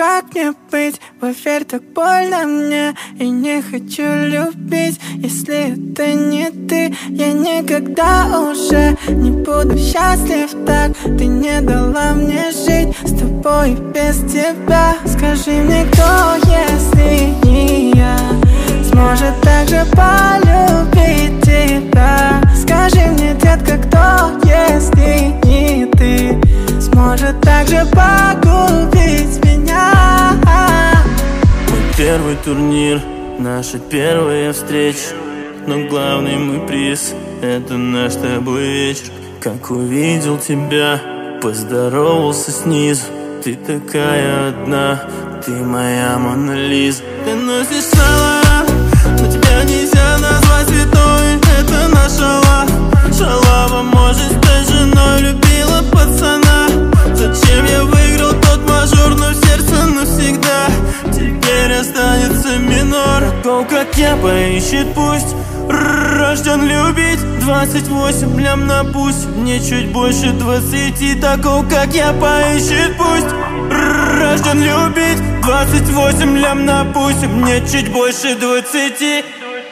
как мне быть? Поверь, так больно мне. И не хочу любить, если это не ты. Я никогда уже не буду счастлив так. Ты не дала мне жить с тобой и без тебя. Скажи мне, кто, если не я, сможет так же полюбить тебя? Скажи мне, детка, кто, если не ты, сможет так же погубить меня? Мой первый турнир, наша первая встреча, но главный мой приз — это наш с тобой вечер. Как увидел тебя, поздоровался снизу. Ты такая одна, ты моя Мона Лиза. Ты носишь шалава, но тебя нельзя назвать святой. Это наша лава, шалава может стать женой. Любила пацана, зачем я выиграл тот мажор, но в сердце навсегда теперь останется минор. Такого, как я, поищет пусть, рожден любить. 28 лям на пусть, мне чуть больше 20. Такого, как я, поищет пусть, рожден любить. 28 лям на пусть, мне чуть больше 20.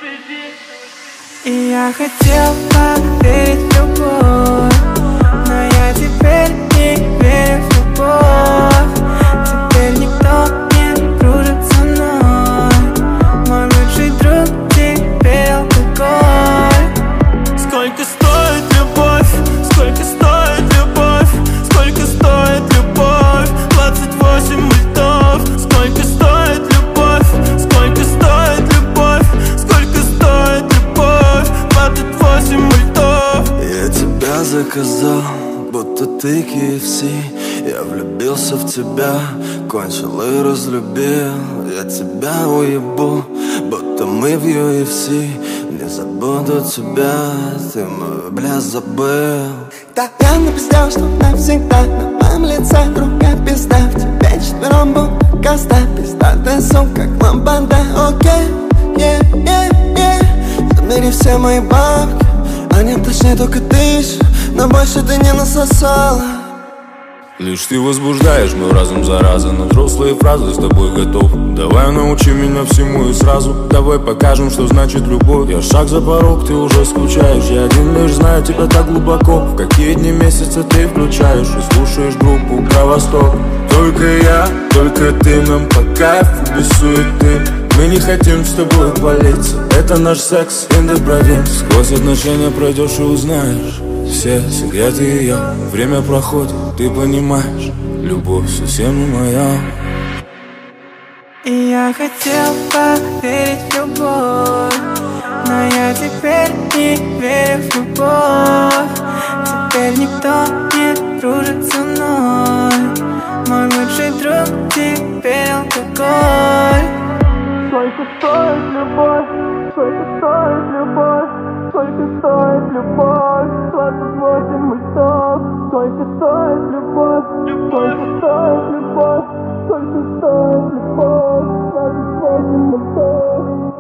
И я хотел поверить в любовь, но я теперь не верю в любовь. Теперь никто не дружит со мной. Мой лучший друг теперь алкоголь. Сколько стоит любовь? Сколько стоит любовь? Сколько стоит любовь? 28 мультов. Сколько стоит любовь? Сколько стоит любовь? Сколько стоит любовь? 28 мультов. Я тебя заказал, будто ты KFC. Я влюбился в тебя, кончил и разлюбил. Я тебя уебу, будто мы в UFC. Не забуду тебя, ты мой, бля, забыл. Да я напиздел, что навсегда на моем лице другая пизда. В тебе четвером будто коста, пиздатая сука, как ламбада. Окей, забери все мои бабки, а нет, точнее только ты ж, но больше ты не насосала. Лишь ты возбуждаешь мой разум, зараза. На взрослые фразы с тобой готов. Давай научи меня всему и сразу. Давай покажем, что значит любовь. Я шаг за порог, ты уже скучаешь. Я один лишь знаю тебя так глубоко. В какие дни месяца ты включаешь и слушаешь группу про Восток. Только я, только ты, нам по кайфу без суеты. Мы не хотим с тобой палиться. Это наш секс in the province. Сквозь отношения пройдешь и узнаешь все секреты ее. Время проходит, ты понимаешь, любовь совсем не моя. И я хотел поверить в любовь, но я теперь не верю в любовь. Теперь никто не дружит со мной. Мой лучший друг теперь алкоголь. Сколько стоит любовь? Сколько стоит любовь? Сколько стоит любовь? 28 мультов. Сколько стоит любовь? Сколько стоит любовь? Сколько стоит любовь? 28 мультов.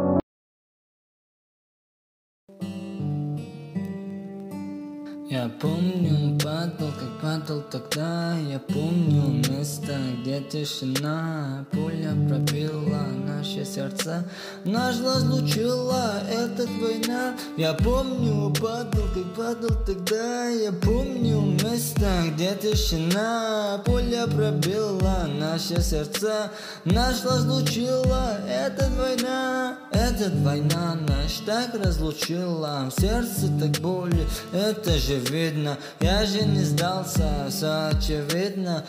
Я помню, падал, как падал тогда. Я помню место, где тишина. Пуля пробила наши сердца, нас разлучила эта война. Я помню, падал, как падал тогда. Я помню место, где тишина. Пуля пробила наши сердца, нас разлучила эта война. Эта война нас так разлучила. В сердце так боли, это же видно. Я же не сдался, все очевидно.